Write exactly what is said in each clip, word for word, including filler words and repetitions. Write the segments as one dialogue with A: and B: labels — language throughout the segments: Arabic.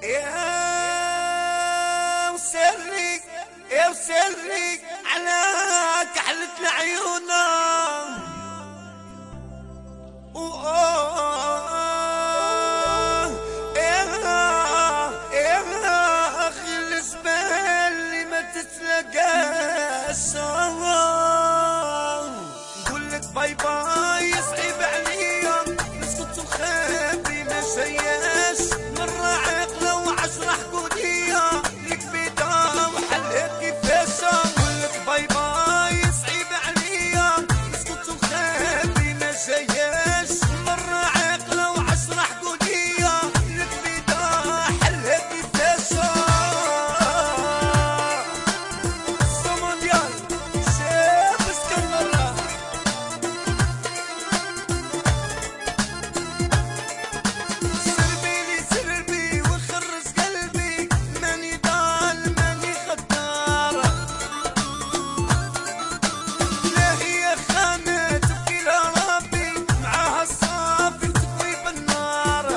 A: يا وسري يا وسري على كحلة عيونا وآه يا يا أخي الزبال اللي ما تتلاقاش نقولك باي باي صعيب عليا نسكت وخافي ما شياش مرة عاقلة وعشرة حقودية لك بيضا وحلها كيفاش نقولك باي باي صعيب عليا نسكت وخافي ما شياش مرة عاقلة وعشرة حقودية لك بيضا حلها كيفاش الصوماليان شاف اسكندرة سربيلي سربي وخرج قلبي ماني ضال ماني خدار لا هي خانة تبكي لربي معاها الصافي وتكوي بالنار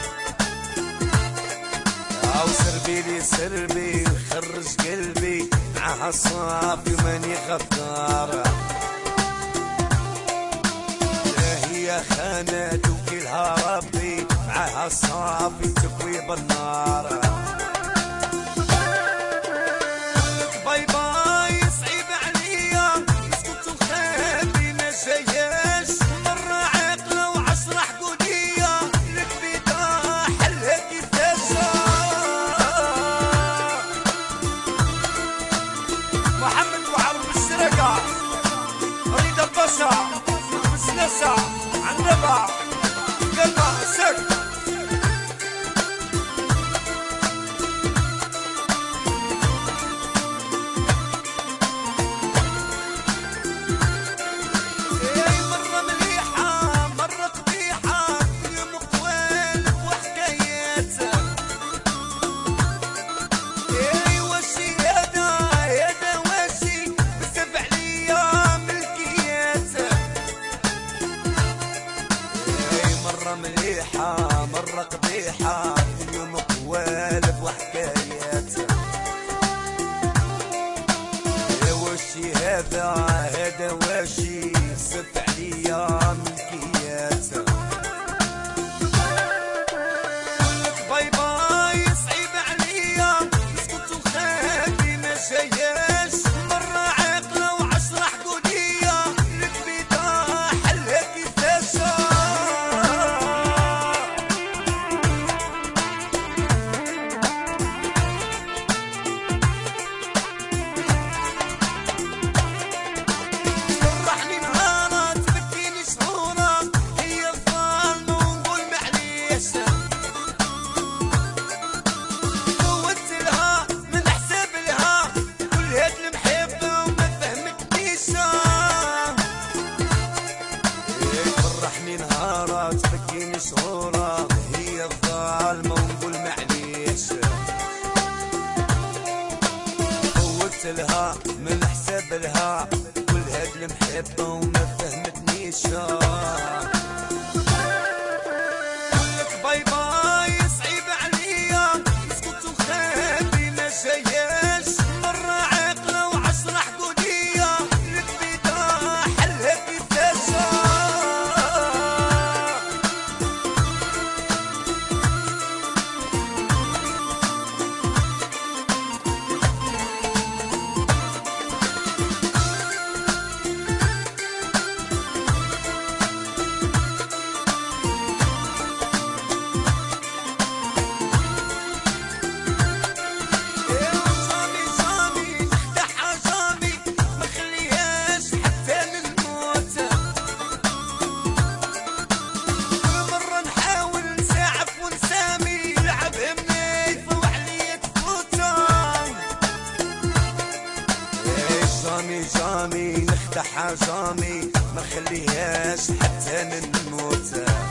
A: أو سربيلي سربي وخرج قلبي معاها الصافي وماني غدار لا هي خانة توكلها ربي معاها الصافي وتكوي بالنار باي باي صعيب عليا نسكت وخافي ما جاياش مرة عاقلة وعشرة حقودية لك بيضا حلها كيفاش محمد وعرب الشركة رضا البشا مسلسة عنبا قلبها سك اي مرة مليحة مرة قبيحة يوم قوال وحكاياتها اي وشي هذا هذا وشي بسبع ليا ملكياتها اي مرة مليحة مرة قبيحة يوم قوال وحكاياتها يا وشي هذا هذا وشي سبع ليا ملكياتها قولك باي باي صعيب عليا نسكت وخافي ما جاياش مرة عاقلة وعشرة حقودية لك بيضا حلها كيفاش فرحني نهارات تبكيني شهورا هي الظالمة ونقول معليش فوت لها من حساب لها كل هاد المحبة وما فهمتنيش فرحني نهارات تبكيني شهورا هي الظالمة ونقول معليش فوت لها من حساب لها كل هاد المحبة وما فهمتنيش قولك باي باي صعيب عليا نسكت وخافي ما جاياش مرة عاقلة وعشرة حقودية لك بيضا حلها كيفاش جامي جامي نخدعها جامي ما خليهاش حتى للموت كل مرة نحاول نساعف ونسامي لعبها منايفة وعليا تفوتها جامي جامي نخدعها جامي ما خليهاش حتى نموت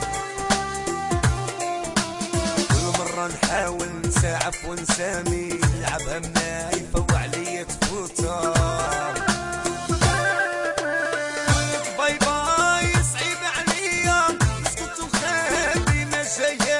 A: كل مرة نحاول نساعف ونسامي لعبها منايفة وعليا تفوتها باي باي صعيب عليا نسكت وخافي ما جاي